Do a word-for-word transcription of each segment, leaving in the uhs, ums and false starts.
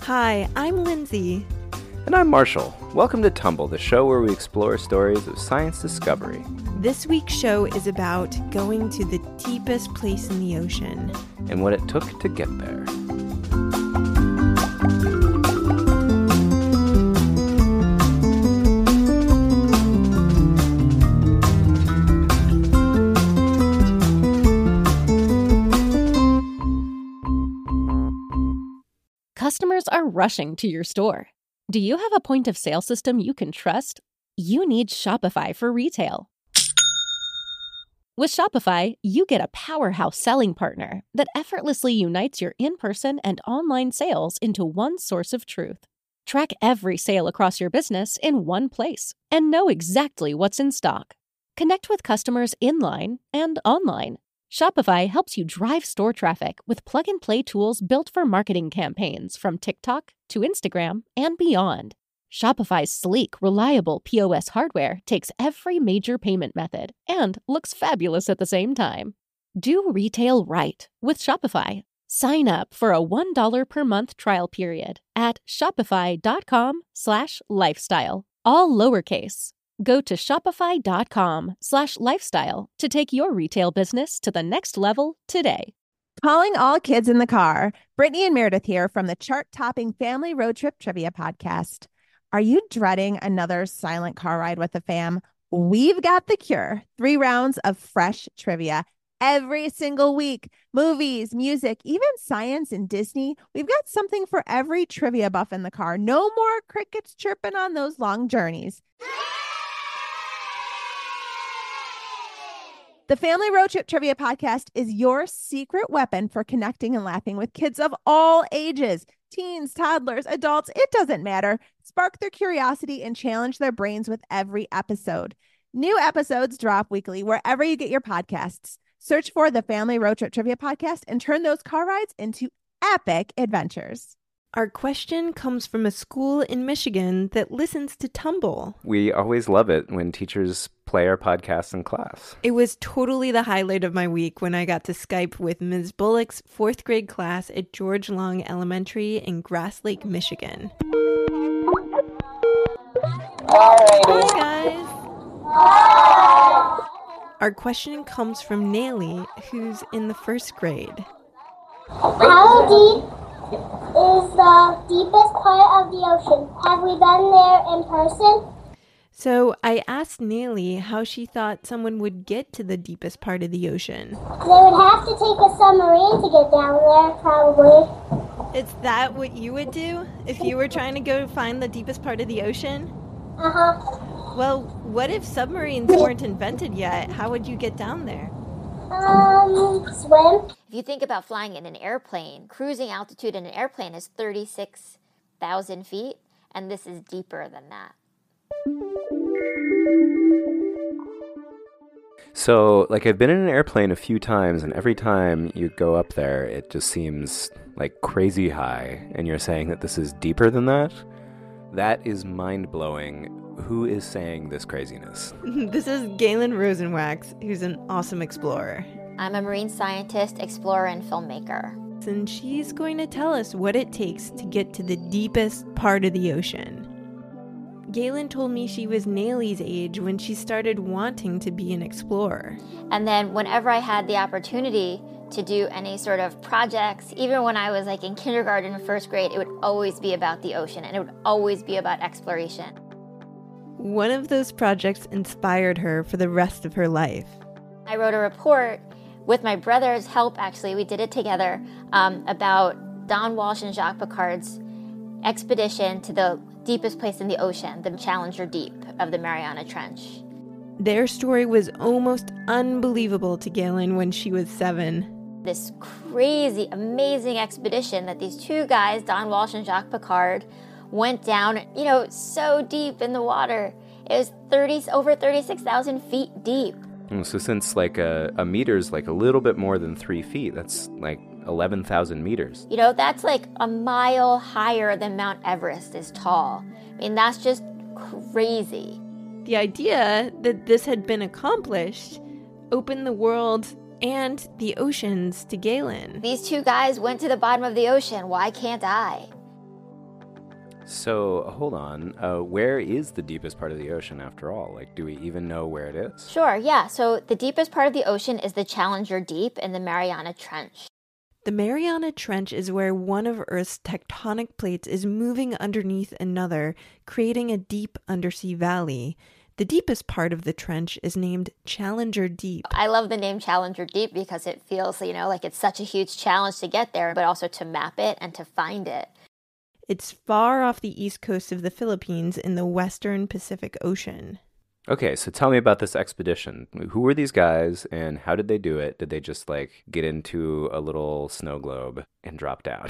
Hi, I'm Lindsay. And I'm Marshall. Welcome to Tumble, the show where we explore stories of science discovery. This week's show is about going to the deepest place in the ocean. And what it took to get there. Customers are rushing to your store. Do you have a point of sale system you can trust? You need Shopify for retail. With Shopify, you get a powerhouse selling partner that effortlessly unites your in-person and online sales into one source of truth. Track every sale across your business in one place and know exactly what's in stock. Connect with customers in-line and online. Shopify helps you drive store traffic with plug-and-play tools built for marketing campaigns from TikTok to Instagram and beyond. Shopify's sleek, reliable P O S hardware takes every major payment method and looks fabulous at the same time. Do retail right with Shopify. Sign up for a one dollar per month trial period at shopify.com slash lifestyle, all lowercase. Go to shopify.com slash lifestyle to take your retail business to the next level today. Calling all kids in the car. Brittany and Meredith here from the chart-topping Family Road Trip Trivia Podcast. Are you dreading another silent car ride with the fam? We've got the cure. Three rounds of fresh trivia every single week. Movies, music, even science and Disney. We've got something for every trivia buff in the car. No more crickets chirping on those long journeys. The Family Road Trip Trivia Podcast is your secret weapon for connecting and laughing with kids of all ages. Teens, toddlers, adults, it doesn't matter. Spark their curiosity and challenge their brains with every episode. New episodes drop weekly wherever you get your podcasts. Search for the Family Road Trip Trivia Podcast and turn those car rides into epic adventures. Our question comes from a school in Michigan that listens to Tumble. We always love it when teachers play our podcasts in class. It was totally the highlight of my week when I got to Skype with Miz Bullock's fourth grade class at George Long Elementary in Grass Lake, Michigan. Hi, guys. Our question comes from Nayli, who's in the first grade. How deep is the deepest part of the ocean? Have we been there in person? So I asked Nayli how she thought someone would get to the deepest part of the ocean. They would have to take a submarine to get down there, probably. Is that what you would do if you were trying to go find the deepest part of the ocean? Uh-huh. Well, what if submarines weren't invented yet? How would you get down there? Um, swim. If you think about flying in an airplane, cruising altitude in an airplane is thirty-six thousand feet, and this is deeper than that. So, like, I've been in an airplane a few times, and every time you go up there, it just seems like crazy high, and you're saying that this is deeper than that? That is mind-blowing. Who is saying this craziness? This is Galen Rosenwax, who's an awesome explorer. I'm a marine scientist, explorer, and filmmaker. And she's going to tell us what it takes to get to the deepest part of the ocean. Galen told me she was Nayli's age when she started wanting to be an explorer. And then whenever I had the opportunity to do any sort of projects, even when I was like in kindergarten and first grade, it would always be about the ocean, and it would always be about exploration. One of those projects inspired her for the rest of her life. I wrote a report with my brother's help, actually, we did it together, um, about Don Walsh and Jacques Piccard's expedition to the deepest place in the ocean, the Challenger Deep of the Mariana Trench. Their story was almost unbelievable to Galen when she was seven. This crazy, amazing expedition that these two guys, Don Walsh and Jacques Piccard, went down, you know, so deep in the water. It was thirty over thirty-six thousand feet deep. So since like a, a meter's like a little bit more than three feet, that's like eleven thousand meters. You know, that's like a mile higher than Mount Everest is tall. I mean, that's just crazy. The idea that this had been accomplished opened the world and the oceans to Galen. These two guys went to the bottom of the ocean. Why can't I? So, hold on. Uh, where is the deepest part of the ocean after all? Like, do we even know where it is? Sure, yeah. So the deepest part of the ocean is the Challenger Deep in the Mariana Trench. The Mariana Trench is where one of Earth's tectonic plates is moving underneath another, creating a deep undersea valley. The deepest part of the trench is named Challenger Deep. I love the name Challenger Deep because it feels, you know, like it's such a huge challenge to get there, but also to map it and to find it. It's far off the east coast of the Philippines in the western Pacific Ocean. Okay, so tell me about this expedition. Who were these guys and how did they do it? Did they just like get into a little snow globe and drop down?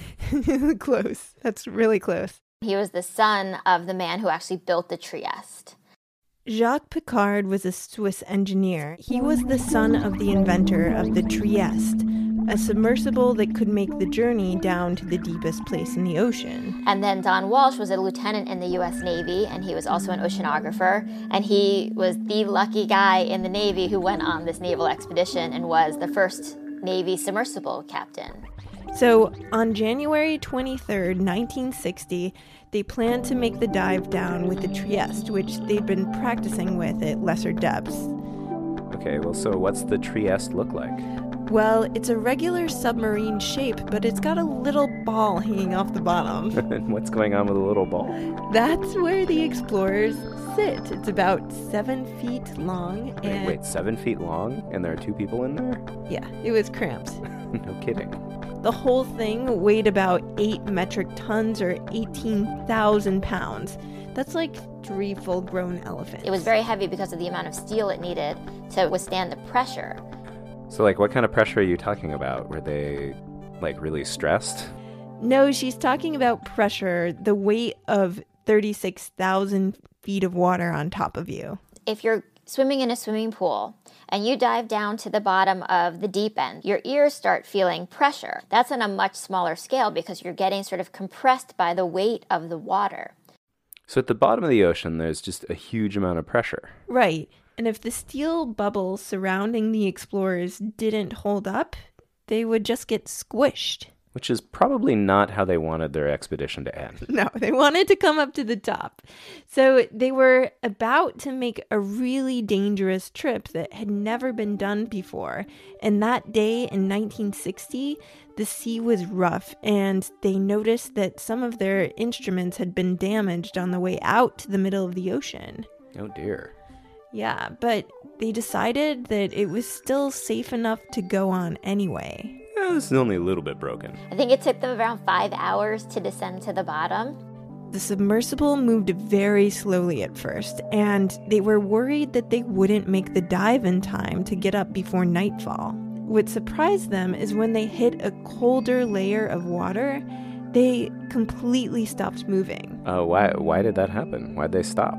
Close. That's really close. He was the son of the man who actually built the Trieste. Jacques Piccard was a Swiss engineer. He was the son of the inventor of the Trieste, a submersible that could make the journey down to the deepest place in the ocean. And then Don Walsh was a lieutenant in the U S Navy, and he was also an oceanographer. And he was the lucky guy in the Navy who went on this naval expedition and was the first Navy submersible captain. So on January twenty-third, nineteen sixty, they planned to make the dive down with the Trieste, which they'd been practicing with at lesser depths. Okay, well, so what's the Trieste look like? Well, it's a regular submarine shape, but it's got a little ball hanging off the bottom. And what's going on with a little ball? That's where the explorers sit. It's about seven feet long. Wait, And wait, seven feet long? And there are two people in there? yeah, it was cramped. No kidding. The whole thing weighed about eight metric tons or eighteen thousand pounds. That's like three full-grown elephants. It was very heavy because of the amount of steel it needed to withstand the pressure. So, like, what kind of pressure are you talking about? Were they, like, really stressed? No, she's talking about pressure, the weight of thirty-six thousand feet of water on top of you. If you're swimming in a swimming pool and you dive down to the bottom of the deep end, your ears start feeling pressure. That's on a much smaller scale because you're getting sort of compressed by the weight of the water. So at the bottom of the ocean, there's just a huge amount of pressure. Right. And if the steel bubbles surrounding the explorers didn't hold up, they would just get squished. Which is probably not how they wanted their expedition to end. No, they wanted to come up to the top. So they were about to make a really dangerous trip that had never been done before. And that day in nineteen sixty, the sea was rough, and they noticed that some of their instruments had been damaged on the way out to the middle of the ocean. Oh dear. Yeah, but they decided that it was still safe enough to go on anyway. Yeah, this is only a little bit broken. I think it took them around five hours to descend to the bottom. The submersible moved very slowly at first, and they were worried that they wouldn't make the dive in time to get up before nightfall. What surprised them is when they hit a colder layer of water, they completely stopped moving. Uh, why, why did that happen? Why'd they stop?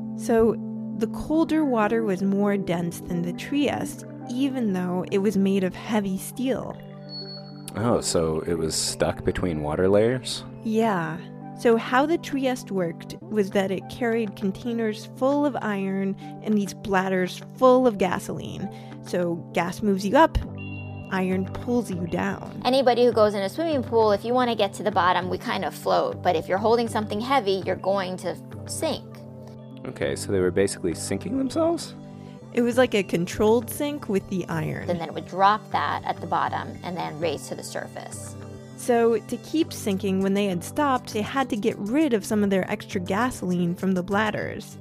So the colder water was more dense than the Trieste, even though it was made of heavy steel. Oh, so it was stuck between water layers? Yeah. So how the Trieste worked was that it carried containers full of iron and these bladders full of gasoline. So gas moves you up, iron pulls you down. Anybody who goes in a swimming pool, if you want to get to the bottom, we kind of float. But if you're holding something heavy, you're going to sink. Okay, so they were basically sinking themselves? It was like a controlled sink with the iron. And then it would drop that at the bottom and then raise to the surface. So to keep sinking when they had stopped, they had to get rid of some of their extra gasoline from the bladders.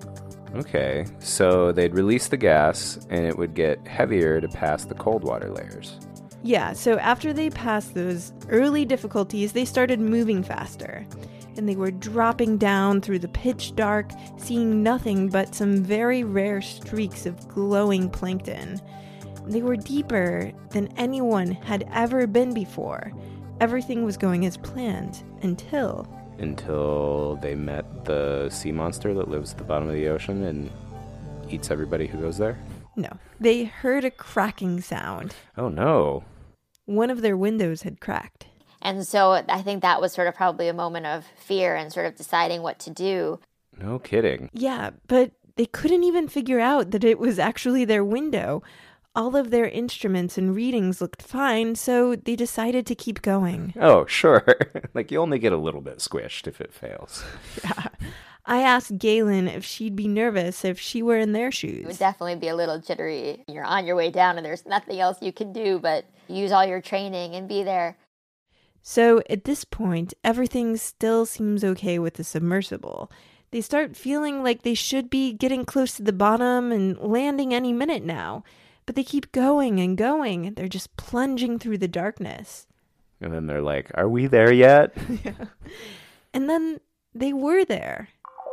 Okay, so they'd release the gas and it would get heavier to pass the cold water layers. Yeah, so after they passed those early difficulties, they started moving faster. And they were dropping down through the pitch dark, seeing nothing but some very rare streaks of glowing plankton. They were deeper than anyone had ever been before. Everything was going as planned until... Until they met the sea monster that lives at the bottom of the ocean and eats everybody who goes there? No. They heard a cracking sound. Oh no. One of their windows had cracked. And so I think that was sort of probably a moment of fear and sort of deciding what to do. No kidding. Yeah, but they couldn't even figure out that it was actually their window. all of their instruments and readings looked fine, so they decided to keep going. Oh, sure. Like, you only get a little bit squished if it fails. Yeah. I asked Galen if she'd be nervous if she were in their shoes. It would definitely be a little jittery. You're on your way down and there's nothing else you can do but use all your training and be there. So at this point, everything still seems okay with the submersible. They start feeling like they should be getting close to the bottom and landing any minute now. But they keep going and going. They're just plunging through the darkness. And then they're like, are we there yet? Yeah. And then they were there.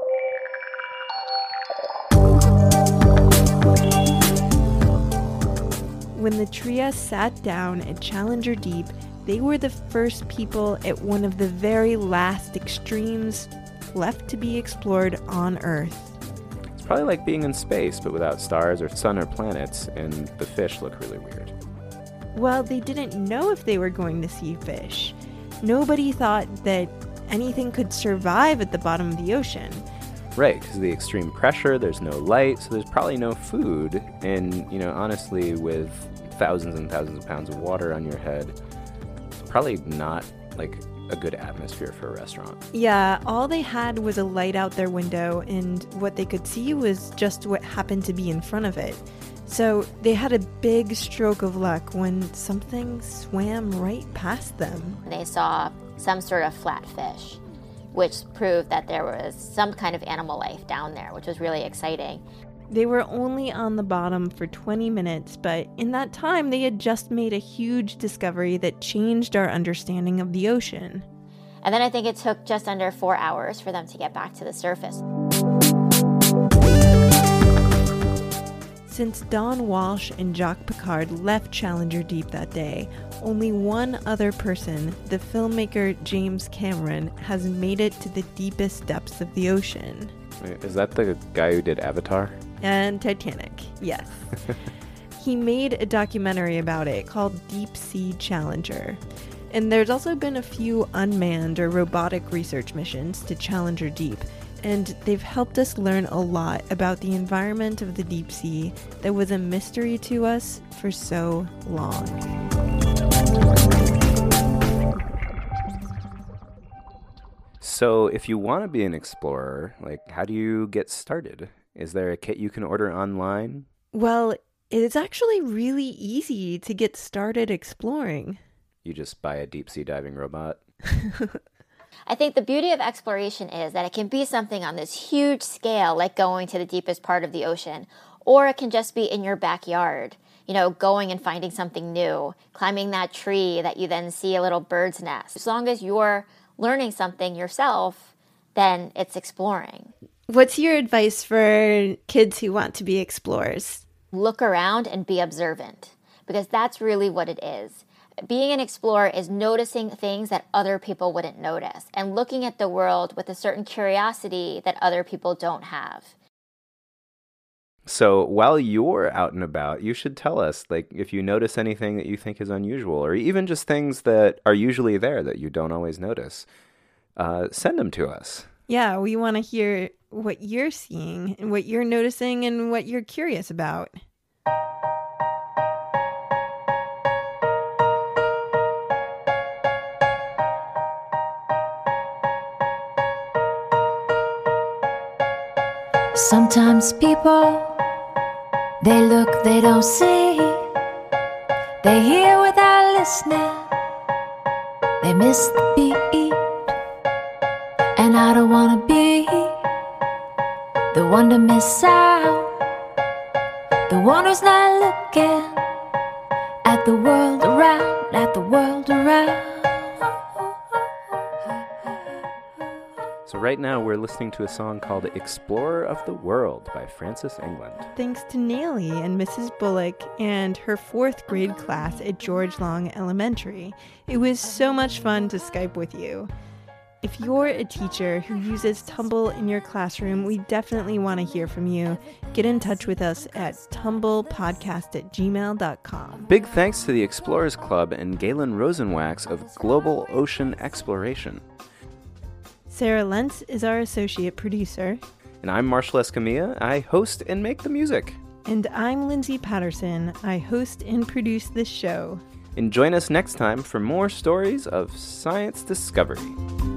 When the trio sat down at Challenger Deep, they were the first people at one of the very last extremes left to be explored on Earth. It's probably like being in space, but without stars or sun or planets, and the fish look really weird. Well, they didn't know if they were going to see fish. Nobody thought that anything could survive at the bottom of the ocean. Right, because of the extreme pressure, there's no light, so there's probably no food. And, you know, honestly, with thousands and thousands of pounds of water on your head, it's probably not, like, a good atmosphere for a restaurant. Yeah, all they had was a light out their window, and what they could see was just what happened to be in front of it. So they had a big stroke of luck when something swam right past them. They saw some sort of flatfish, which proved that there was some kind of animal life down there, which was really exciting. They were only on the bottom for twenty minutes, but in that time they had just made a huge discovery that changed our understanding of the ocean. And then I think it took just under four hours for them to get back to the surface. Since Don Walsh and Jacques Piccard left Challenger Deep that day, only one other person, the filmmaker James Cameron, has made it to the deepest depths of the ocean. Is that the guy who did Avatar? And Titanic, yes. He made a documentary about it called Deep Sea Challenger. And there's also been a few unmanned or robotic research missions to Challenger Deep, and they've helped us learn a lot about the environment of the deep sea that was a mystery to us for so long. So if you want to be an explorer, like, how do you get started? Is there a kit you can order online? Well, it's actually really easy to get started exploring. You just buy a deep sea diving robot? I think the beauty of exploration is that it can be something on this huge scale, like going to the deepest part of the ocean, or it can just be in your backyard, you know, going and finding something new, climbing that tree that you then see a little bird's nest. As long as you're learning something yourself, then it's exploring. What's your advice for kids who want to be explorers? Look around and be observant, because that's really what it is. Being an explorer is noticing things that other people wouldn't notice and looking at the world with a certain curiosity that other people don't have. So while you're out and about, you should tell us, like, if you notice anything that you think is unusual, or even just things that are usually there that you don't always notice. Uh, send them to us. Yeah, we want to hear what you're seeing and what you're noticing and what you're curious about. Sometimes people, they look, they don't see. They hear without listening. They miss the beat. And I don't wanna be the one to miss out, the one who's not looking at the world around, at the world around. So right now we're listening to a song called Explorer of the World by Frances England. Thanks to Nayli and Missus Bullock and her fourth grade class at George Long Elementary. It was so much fun to Skype with you. If you're a teacher who uses Tumble in your classroom, we definitely want to hear from you. Get in touch with us at tumblepodcast at gmail dot com. Big thanks to the Explorers Club and Galen Rosenwax of Global Ocean Exploration. Sarah Lentz is our associate producer. And I'm Marshall Escamilla. I host and make the music. And I'm Lindsay Patterson. I host and produce this show. And join us next time for more stories of science discovery.